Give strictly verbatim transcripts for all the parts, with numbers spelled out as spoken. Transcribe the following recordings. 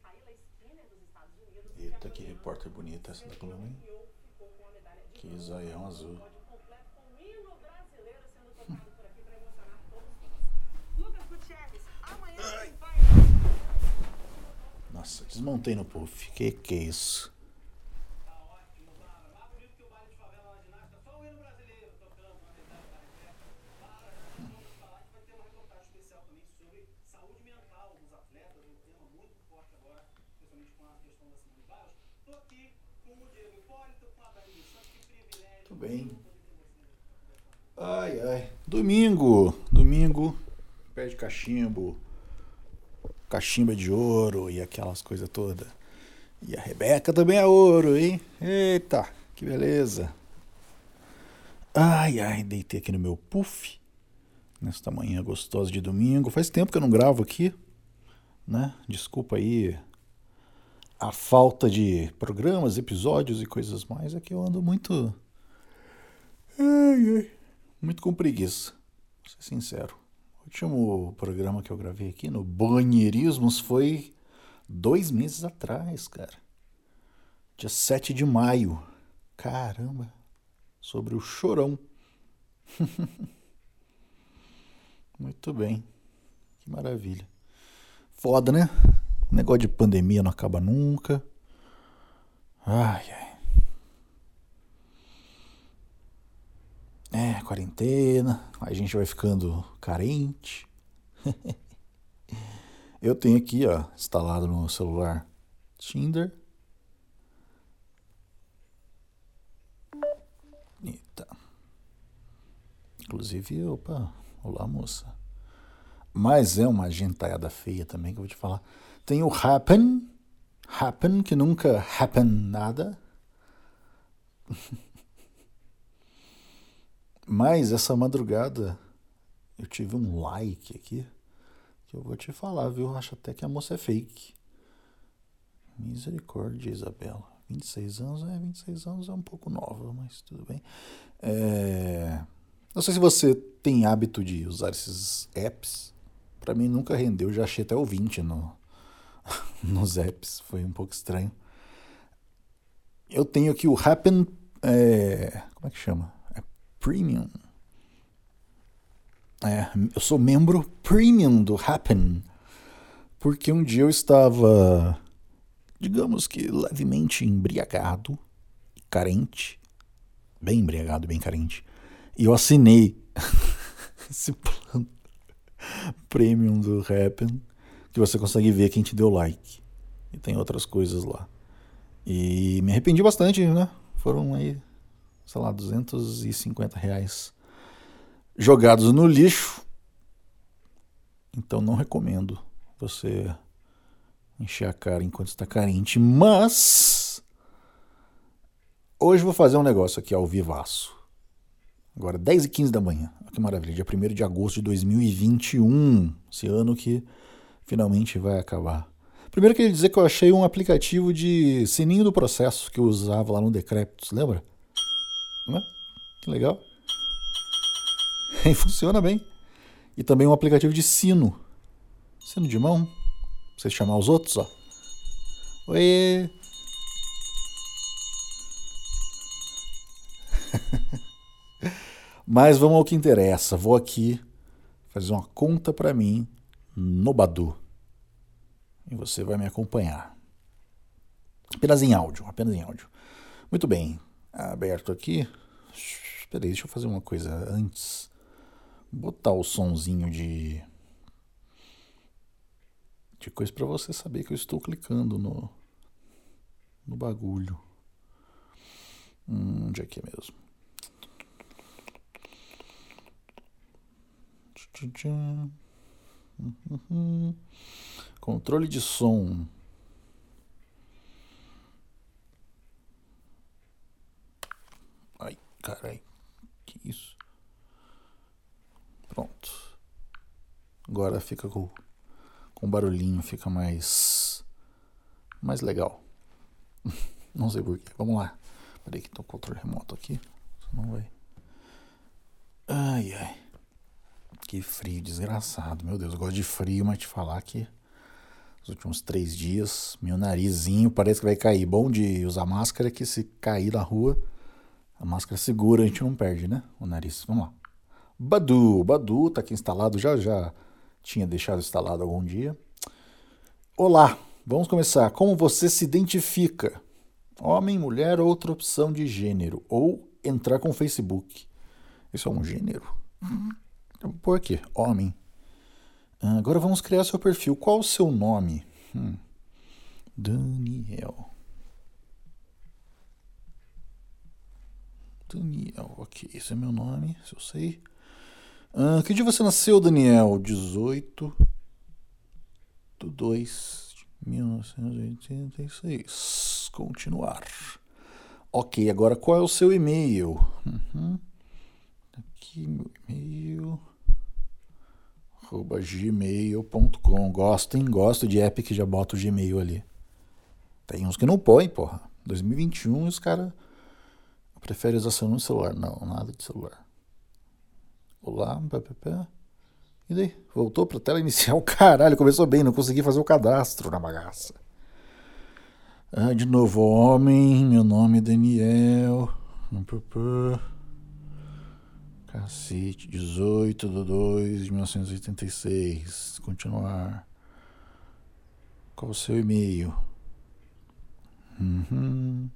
Eita, que repórter bonita essa da Globo, hein? Que zoião azul. Nossa, desmontei no puff. Que que é isso? Tudo bem. Ai, ai. Domingo. Domingo. Pé de cachimbo. Cachimba de ouro e aquelas coisas todas. E a Rebeca também é ouro, hein? Eita, que beleza. Ai, ai, deitei aqui no meu puff. Nesta manhã gostosa de domingo. Faz tempo que eu não gravo aqui, né? Desculpa aí a falta de programas, episódios e coisas mais. É que eu ando muito... Ai, ai. Muito com preguiça, vou ser sincero. O último programa que eu gravei aqui no Banheirismos foi dois meses atrás, cara. Dia sete de maio. Caramba. Sobre o Chorão. Muito bem. Que maravilha. Foda, né? Negócio de pandemia não acaba nunca. Ai, ai. É, quarentena. A gente vai ficando carente. Eu tenho aqui, ó, instalado no celular Tinder. Eita. Inclusive, opa, olá moça. Mas é uma gentalhada feia também que eu vou te falar. Tem o Happen. Happen, que nunca happen nada. Mas essa madrugada eu tive um like aqui que eu vou te falar, viu? Eu acho até que a moça é fake. Misericórdia, Isabela. vinte e seis anos, é, vinte e seis anos é um pouco nova, mas tudo bem. É... Não sei se você tem hábito de usar esses apps. Pra mim nunca rendeu, já achei até o vinte no... nos apps, foi um pouco estranho. Eu tenho aqui o Happen, é... como é que chama? É Premium. É, eu sou membro Premium do Happen, porque um dia eu estava, digamos que levemente embriagado, carente, bem embriagado, bem carente, e eu assinei esse plano Premium do Happen, que você consegue ver quem te deu like, e tem outras coisas lá. E me arrependi bastante, né? Foram aí, sei lá, duzentos e cinquenta reais jogados no lixo. Então não recomendo você encher a cara enquanto está carente. Mas hoje vou fazer um negócio aqui ao vivaço. Agora dez e quinze da manhã. Que maravilha, dia primeiro de agosto de dois mil e vinte e um. Esse ano que finalmente vai acabar. Primeiro queria dizer que eu achei um aplicativo de sininho do processo que eu usava lá no Decrépitos, lembra? Não é? Que legal. E funciona bem. E também um aplicativo de sino. Sino de mão. Pra você chamar os outros, ó. Oi. Mas vamos ao que interessa. Vou aqui fazer uma conta pra mim no Badu. E você vai me acompanhar. Apenas em áudio, apenas em áudio. Muito bem. Aberto aqui. Espera aí, deixa eu fazer uma coisa antes. Botar o sonzinho de... de coisa pra você saber que eu estou clicando no... no bagulho. Hum, onde é que é mesmo? Uhum. Controle de som. Ai, carai. Que isso? Pronto. Agora fica com, com barulhinho, fica mais mais legal. Não sei porquê. Vamos lá. Peraí que tem o controle remoto aqui. Senão vai. Ai, ai. Que frio desgraçado. Meu Deus, eu gosto de frio, mas te falar que Os últimos três dias, meu narizinho parece que vai cair. Bom de usar máscara é que se cair na rua, a máscara segura, a gente não perde, né? O nariz. Vamos lá. Badu, Badu tá aqui instalado, já já tinha deixado instalado algum dia. Olá, vamos começar. Como você se identifica? Homem, mulher, outra opção de gênero. Ou entrar com o Facebook. Isso é um gênero? Por quê? Homem. Agora vamos criar seu perfil. Qual o seu nome? Hum. Daniel. Daniel, ok. Esse é meu nome, se eu sei. Ah, que dia você nasceu, Daniel? dezoito de dois de mil novecentos e oitenta e seis. Continuar. Ok, agora qual é o seu e-mail? Uhum. Aqui, meu e-mail... arroba gmail ponto com. Gosto, hein? Gosto de app que já bota o Gmail ali. Tem uns que não põem, porra. dois mil e vinte e um os caras preferem usar seu celular. Não, nada de celular. Olá, ppp. E daí? Voltou pra tela inicial? Caralho, começou bem, não consegui fazer o cadastro na bagaça. Ah, de novo, homem, meu nome é Daniel. Cacete, dezoito de dois de mil novecentos e oitenta e seis. Continuar. Qual o seu e-mail? Uhum.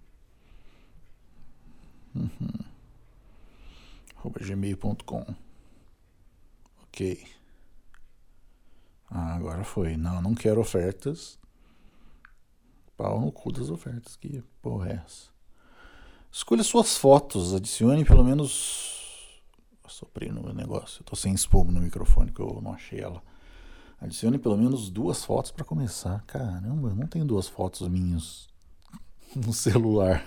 Uhum. arroba gmail ponto com. Ok. Ah, agora foi. Não, não quero ofertas. Pau no cu das ofertas. Que porra é essa? Escolha suas fotos. Adicione pelo menos... Soprei no meu negócio. Eu tô sem espuma no microfone que eu não achei ela. Adicione pelo menos duas fotos pra começar. Caramba, eu não tenho duas fotos minhas no celular.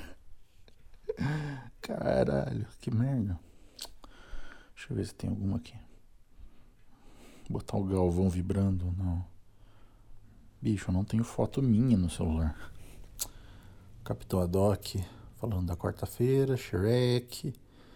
Caralho, que merda. Deixa eu ver se tem alguma aqui. Botar o Galvão vibrando, não. Bicho, eu não tenho foto minha no celular. Capitão Haddock falando da quarta-feira, Shrek.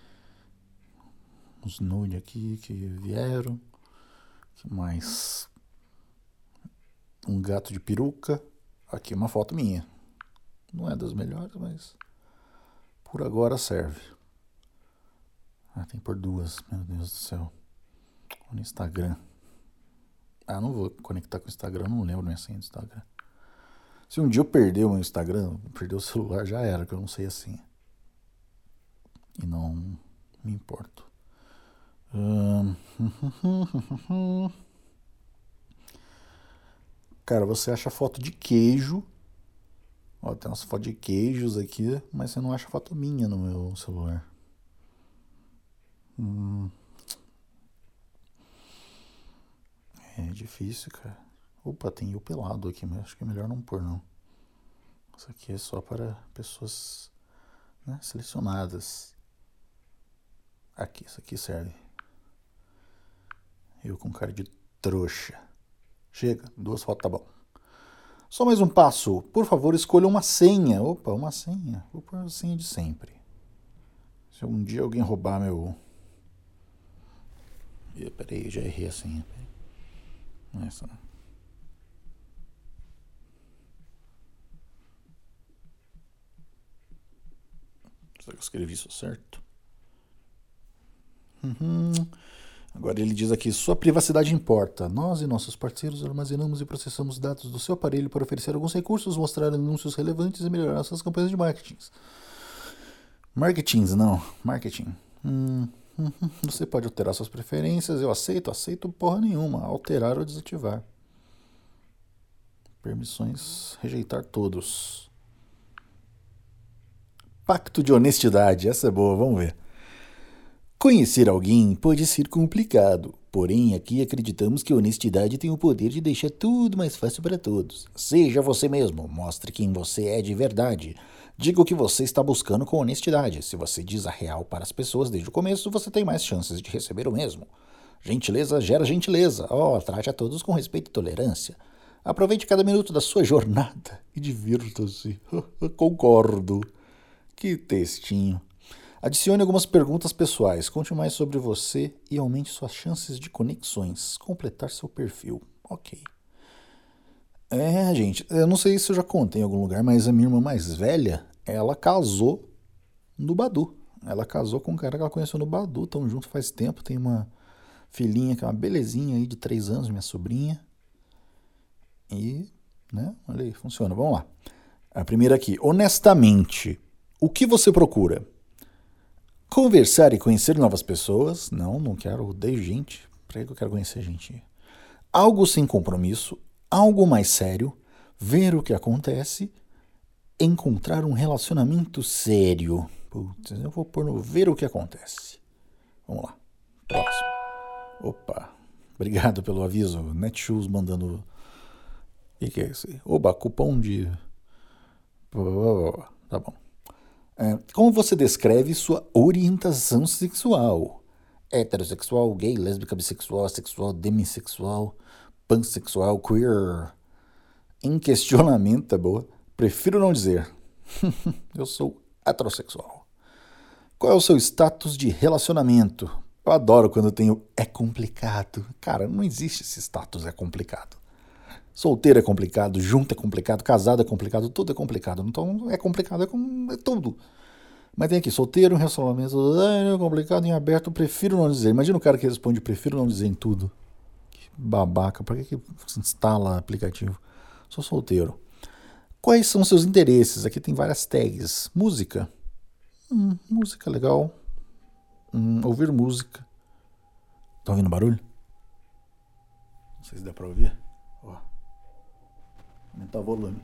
Uns nude aqui que vieram. Que mais? Um gato de peruca. Aqui uma foto minha. Não é das melhores, mas por agora serve. Ah, tem por duas, meu Deus do céu. No Instagram. Ah, não vou conectar com o Instagram, não lembro minha senha do Instagram. Se um dia eu perder o meu Instagram, perder o celular, já era, que eu não sei a senha. E não me importo. Hum... Cara, você acha foto de queijo. Ó, tem umas fotos de queijos aqui, mas você não acha foto minha no meu celular. Hum... É difícil, cara. Opa, tem eu pelado aqui, mas acho que é melhor não pôr, não. Isso aqui é só para pessoas, né, selecionadas. Aqui, isso aqui serve. Eu com cara de trouxa. Chega, duas fotos tá bom. Só mais um passo. Por favor, escolha uma senha. Opa, uma senha. Vou pôr a senha de sempre. Se algum dia alguém roubar meu... Peraí, já errei a senha. Não é essa, não. Será que eu escrevi isso certo? Uhum. Agora ele diz aqui, sua privacidade importa. Nós e nossos parceiros armazenamos e processamos dados do seu aparelho para oferecer alguns recursos, mostrar anúncios relevantes e melhorar suas campanhas de marketing. Marketings, não. Marketing. Hum, hum, você pode alterar suas preferências. Eu aceito, aceito porra nenhuma. Alterar ou desativar. Permissões, rejeitar todos. Pacto de honestidade. Essa é boa, vamos ver. Conhecer alguém pode ser complicado, porém aqui acreditamos que a honestidade tem o poder de deixar tudo mais fácil para todos. Seja você mesmo, mostre quem você é de verdade. Diga o que você está buscando com honestidade. Se você diz a real para as pessoas desde o começo, você tem mais chances de receber o mesmo. Gentileza gera gentileza. Oh, trate a todos com respeito e tolerância. Aproveite cada minuto da sua jornada e divirta-se. Concordo. Que textinho. Adicione algumas perguntas pessoais, conte mais sobre você e aumente suas chances de conexões. Completar seu perfil. Ok. É, gente, eu não sei se eu já contei em algum lugar, mas a minha irmã mais velha, ela casou no Badu. Ela casou com um cara que ela conheceu no Badu, estão juntos faz tempo, tem uma filhinha que é uma belezinha aí de três anos, minha sobrinha. E, né, olha aí, funciona. Vamos lá. A primeira aqui. Honestamente, o que você procura? Conversar e conhecer novas pessoas? Não, não quero, odeio gente. Pra que eu quero conhecer gente? Algo sem compromisso, algo mais sério, ver o que acontece, encontrar um relacionamento sério. Putz, eu vou pôr no ver o que acontece. Vamos lá. Próximo. Opa. Obrigado pelo aviso. Netshoes mandando. O que, que é isso aí? Oba, cupom de. Tá bom. É, como você descreve sua orientação sexual? Heterossexual, gay, lésbica, bissexual, assexual, demissexual, pansexual, queer. Em questionamento, é boa. Prefiro não dizer. Eu sou heterossexual. Qual é o seu status de relacionamento? Eu adoro quando eu tenho é complicado. Cara, não existe esse status é complicado. Solteiro é complicado, junto é complicado, casado é complicado, tudo é complicado. Então é complicado, é, com, é tudo. Mas tem aqui, solteiro, relacionamento, é complicado, em aberto, prefiro não dizer. Imagina o cara que responde prefiro não dizer em tudo. Que babaca, pra que, que se instala aplicativo? Sou solteiro. Quais são seus interesses? Aqui tem várias tags. Música. Hum, música legal. Hum, ouvir música. Tá ouvindo barulho? Não sei se dá pra ouvir. Ó. Aumentar o volume.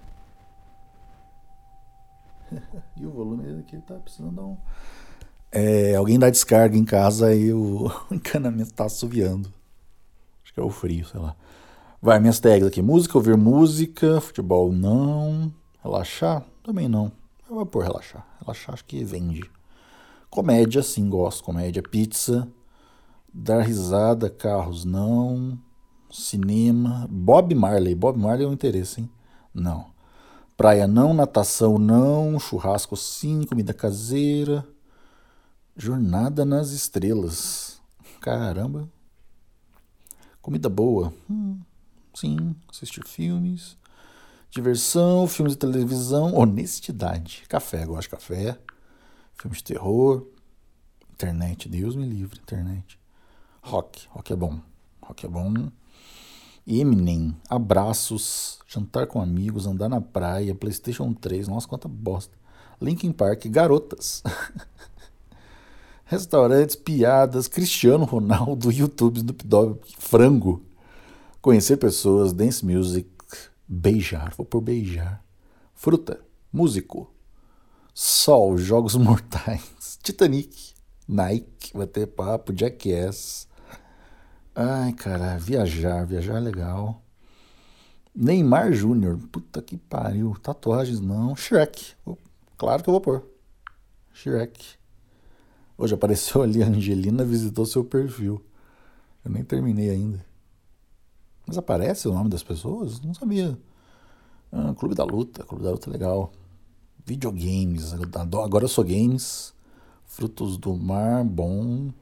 E o volume aqui tá precisando dar um. É, alguém dá descarga em casa e o encanamento tá assoviando. Acho que é o frio, sei lá. Vai, minhas tags aqui. Música, ouvir música. Futebol, não. Relaxar? Também não. Eu vou pôr relaxar. Relaxar acho que vende. Comédia, sim, gosto. Comédia, pizza. Dar risada, carros, não. Cinema. Bob Marley. Bob Marley é um interesse, hein? Não. Praia, não. Natação, não. Churrasco, sim. Comida caseira. Jornada nas estrelas. Caramba. Comida boa. Hum, sim. Assistir filmes. Diversão, filmes de televisão. Honestidade. Café, gosto de café. Filmes de terror. Internet, Deus me livre, internet. Rock, rock é bom. Rock é bom. Eminem, abraços, jantar com amigos, andar na praia, PlayStation três, nossa, quanta bosta. Linkin Park, garotas. Restaurantes, piadas, Cristiano Ronaldo, YouTube, Snoop Dogg, frango. Conhecer pessoas, dance music, beijar, vou por beijar. Fruta, músico. Sol, jogos mortais. Titanic, Nike, bater papo, Jackass. Ai, cara, viajar, viajar é legal. Neymar Júnior, puta que pariu. Tatuagens não. Shrek, claro que eu vou pôr. Shrek. Hoje apareceu ali a Angelina, visitou seu perfil. Eu nem terminei ainda. Mas aparece o nome das pessoas? Não sabia. Ah, Clube da Luta, Clube da Luta é legal. Videogames, agora eu sou games. Frutos do Mar, bom.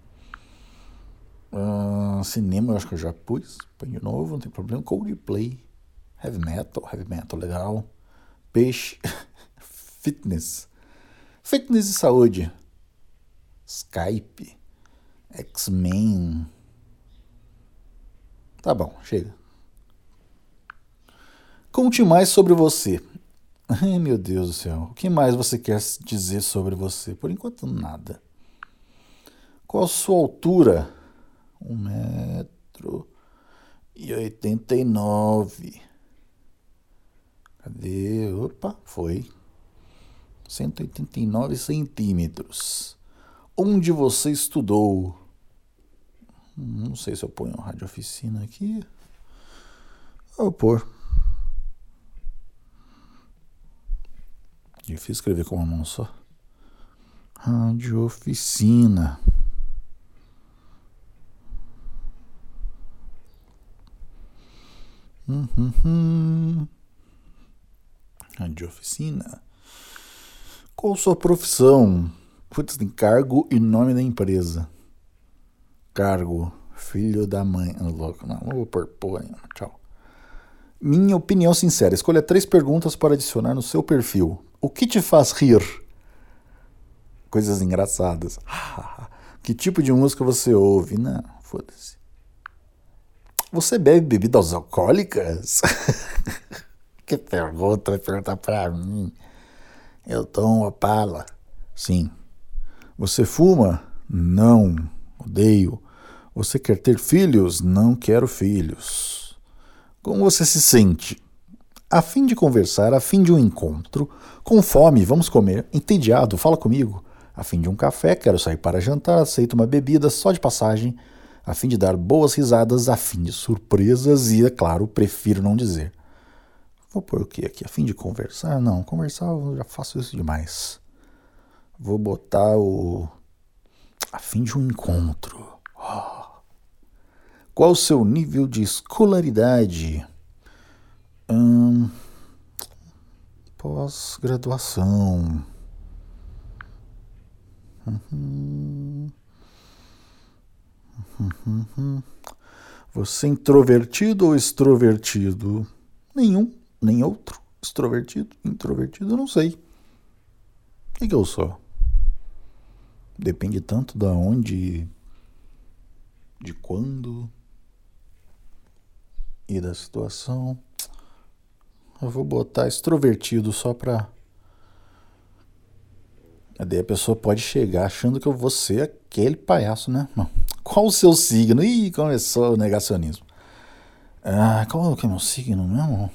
Uh, cinema, eu acho que eu já pus. Põe de novo, não tem problema. Coldplay. Heavy metal, heavy metal, legal. Peixe. Fitness. Fitness e saúde. Skype. X-Men. Tá bom, chega. Conte mais sobre você. Ai, meu Deus do céu. O que mais você quer dizer sobre você? Por enquanto, nada. Qual a sua altura? Um metro e oitenta e nove. Cadê? Opa, foi. Cento e oitenta e nove centímetros. Onde você estudou? Não sei se eu ponho rádio oficina aqui. Vou pôr. Difícil escrever com uma mão só. Rádio oficina. Uhum. Rádio oficina. Qual sua profissão? Putz, tem cargo e nome da empresa. Cargo. Filho da mãe. Oh, louco, não, não vou pôr porra nenhuma. Tchau. Minha opinião sincera. Escolha três perguntas para adicionar no seu perfil. O que te faz rir? Coisas engraçadas. Que tipo de música você ouve? Não, foda-se. Você bebe bebidas alcoólicas? Que pergunta, vai perguntar pra mim. Eu tomo uma pala. Sim. Você fuma? Não. Odeio. Você quer ter filhos? Não quero filhos. Como você se sente? A fim de conversar, a fim de um encontro. Com fome, vamos comer. Entediado, fala comigo. A fim de um café, quero sair para jantar, aceito uma bebida só de passagem. A fim de dar boas risadas, a fim de surpresas e, é claro, prefiro não dizer. Vou pôr o que aqui? A fim de conversar? Não, conversar eu já faço isso demais. Vou botar o... a fim de um encontro. Oh. Qual o seu nível de escolaridade? Hum, pós-graduação. Uhum. Uhum. Uhum. Você é introvertido ou extrovertido? Nenhum, nem outro. Extrovertido, introvertido, eu não sei. O que, que eu sou? Depende tanto da onde, de quando e da situação. Eu vou botar extrovertido só pra... Daí a pessoa pode chegar achando que eu vou ser aquele palhaço, né? Qual o seu signo? Ih, começou o negacionismo. Ah, qual que é o meu signo mesmo?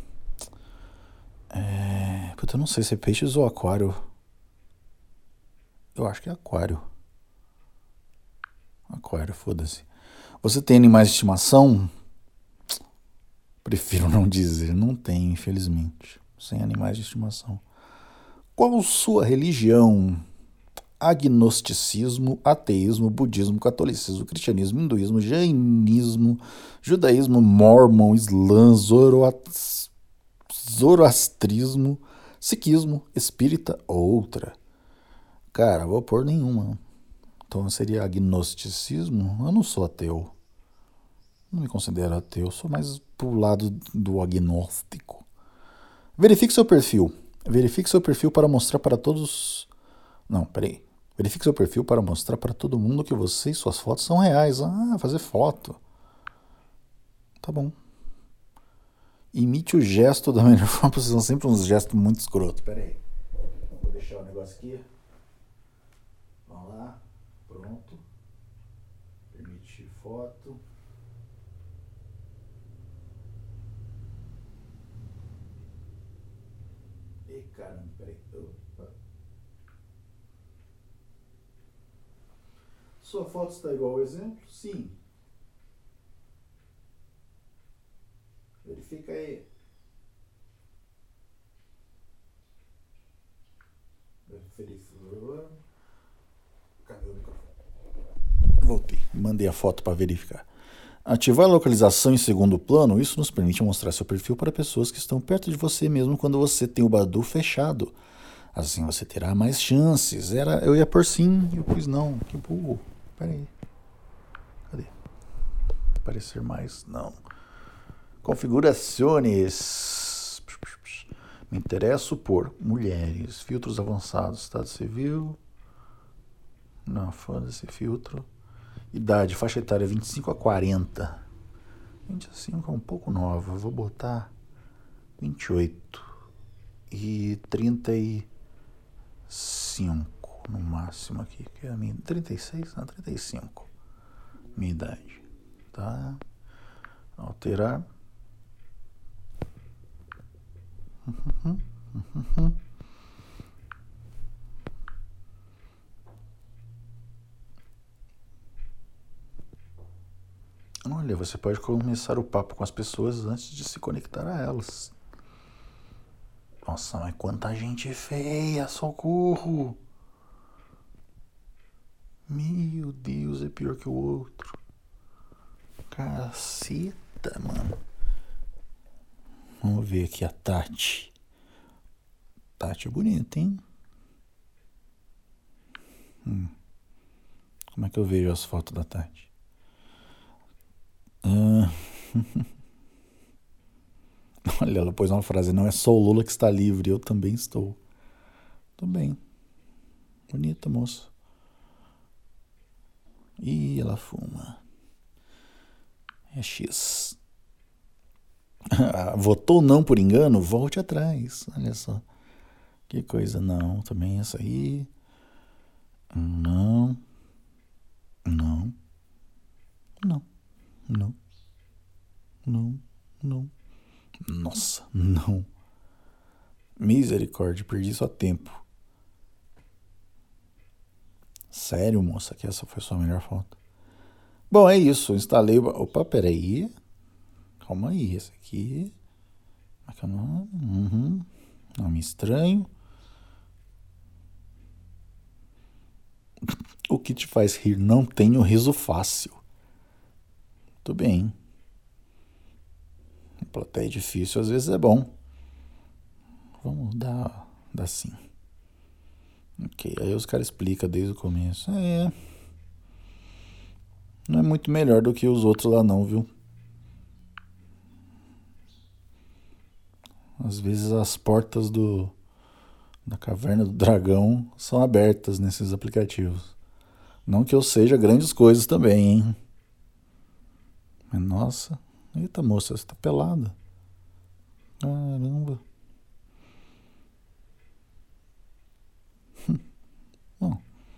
É... Puta, eu não sei se é peixes ou aquário. Eu acho que é aquário. Aquário, foda-se. Você tem animais de estimação? Prefiro não dizer. Não tenho, infelizmente. Sem animais de estimação. Qual sua religião? Agnosticismo, ateísmo, budismo, catolicismo, cristianismo, hinduísmo, jainismo, judaísmo, mormon, islã, zoroast... zoroastrismo, sikhismo, espírita, outra. Cara, vou pôr nenhuma. Então seria agnosticismo? Eu não sou ateu. Não me considero ateu, sou mais pro lado do agnóstico. Verifique seu perfil. Verifique seu perfil para mostrar para todos... Não, peraí. Verifique seu perfil para mostrar para todo mundo que você e suas fotos são reais. Ah, fazer foto. Tá bom. Imite o gesto da melhor forma. São sempre uns gestos muito escrotos. Peraí. Vou deixar o negócio aqui. Vamos lá. Pronto. Permitir foto. Ei, caramba, peraí. Opa. Sua foto está igual ao exemplo? Sim. Verifica aí. Verifica. Cadê o microfone? Voltei. Mandei a foto para verificar. Ativar a localização em segundo plano, isso nos permite mostrar seu perfil para pessoas que estão perto de você mesmo quando você tem o Badoo fechado. Assim você terá mais chances. Era, eu ia por sim, eu pus não. Que burro. Pera aí. Cadê? Aparecer mais? Não. Configurações. Me interesso por mulheres. Filtros avançados. Estado civil. Não, foda-se filtro. Idade, faixa etária vinte e cinco a quarenta. vinte e cinco é um pouco nova. Vou botar vinte e oito. E trinta e cinco no máximo aqui. Que é a minha. trinta e seis? Não, trinta e cinco. Minha idade. Tá? Alterar. Uhum, uhum. Olha, você pode começar o papo com as pessoas antes de se conectar a elas. Nossa, mas quanta gente feia, socorro! Meu Deus, é pior que o outro. Caceta, mano. Vamos ver aqui a Tati. Tati é bonita, hein? Hum. Como é que eu vejo as fotos da Tati? Ah. Olha, ela pôs uma frase, não é só o Lula que está livre, eu também estou. Tô bem. Bonita, moça. Ih, ela fuma. É X. Votou não por engano? Volte atrás. Olha só. Que coisa, não. Também essa aí. Não. Não. Não. Não. Não. Não. Nossa, não. Misericórdia, perdi só tempo. Sério, moça, que essa foi sua melhor foto? Bom, é isso. Instalei. Opa, peraí. Calma aí, esse aqui. Uhum. Nome estranho. O que te faz rir? Não tenho riso fácil. Tudo bem. Plateia difícil às vezes é bom. Vamos dar, dar sim. Ok, aí os caras explicam desde o começo. É. Não é muito melhor do que os outros lá não, viu? Às vezes as portas do da caverna do dragão são abertas nesses aplicativos. Não que eu seja grandes coisas também, hein? Mas nossa, eita moça, você tá pelada. Caramba. Bom.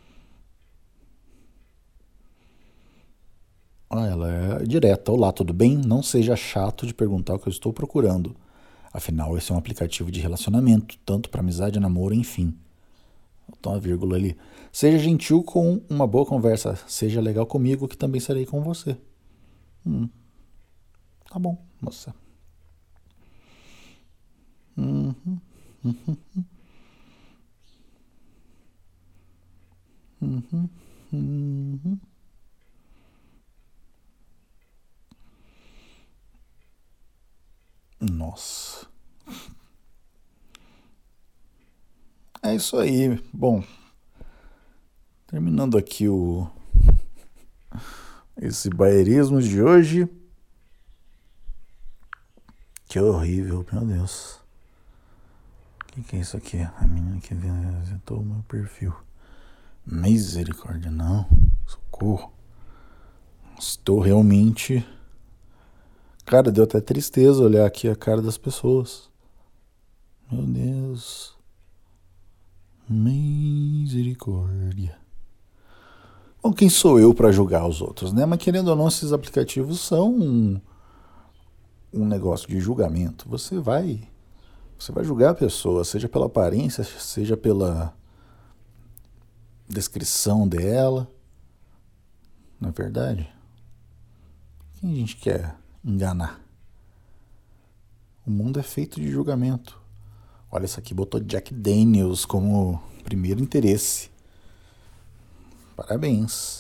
Ah, ela é direta. Olá, tudo bem? Não seja chato de perguntar o que eu estou procurando. Afinal, esse é um aplicativo de relacionamento, tanto para amizade, namoro, enfim. Então, uma vírgula ali. Seja gentil com uma boa conversa. Seja legal comigo, que também serei com você. Hum. Tá bom, moça. Uhum. Uhum. Uhum. Uhum. Nossa. É isso aí. Bom, terminando aqui o esse baerismo de hoje. Que horrível, meu Deus. O que, que é isso aqui? A menina que visitou o meu perfil. Misericórdia, não. Socorro. Estou realmente... Cara, deu até tristeza olhar aqui a cara das pessoas. Meu Deus. Misericórdia. Bom, quem sou eu para julgar os outros, né? Mas querendo ou não, esses aplicativos são um, um negócio de julgamento. Você vai, você vai julgar a pessoa, seja pela aparência, seja pela descrição dela. Não é verdade? Quem a gente quer enganar? O mundo é feito de julgamento. Olha, isso aqui botou Jack Daniels como primeiro interesse. Parabéns.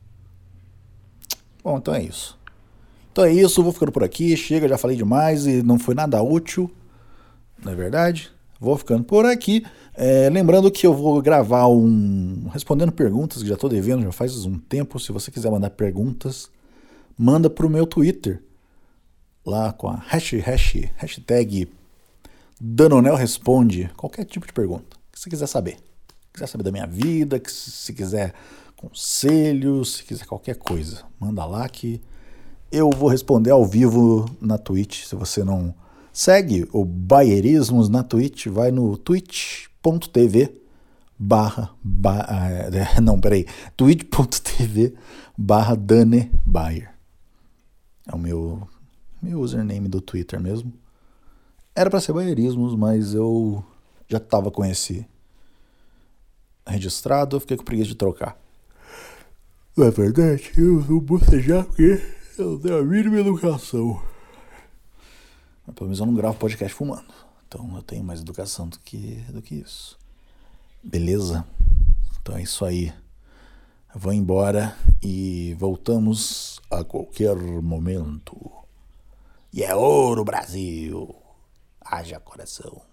Bom, então é isso. Então é isso, vou ficando por aqui. Chega, já falei demais e não foi nada útil. Não é verdade? Vou ficando por aqui. É, lembrando que eu vou gravar um... Respondendo perguntas que já estou devendo, já faz um tempo. Se você quiser mandar perguntas, manda para o meu Twitter. Lá com a hash, hash, hashtag Danonel Responde. Qualquer tipo de pergunta que você quiser saber. Se quiser saber da minha vida, que se quiser conselhos, se quiser qualquer coisa, manda lá que eu vou responder ao vivo na Twitch. Se você não segue o Baierismos na Twitch, vai no twitch.tv barra, ba, não, peraí, twitch.tv barra Dane Bayer. É o meu, meu username do Twitter mesmo. Era para ser Baierismos, mas eu já tava com esse registrado, eu fiquei com preguiça de trocar. Não é verdade? Eu vou bocejar porque eu tenho a mínima educação. Mas pelo menos eu não gravo podcast fumando. Então eu tenho mais educação do que, do que isso. Beleza? Então é isso aí. Eu vou embora e voltamos a qualquer momento. E é ouro, Brasil! Haja coração.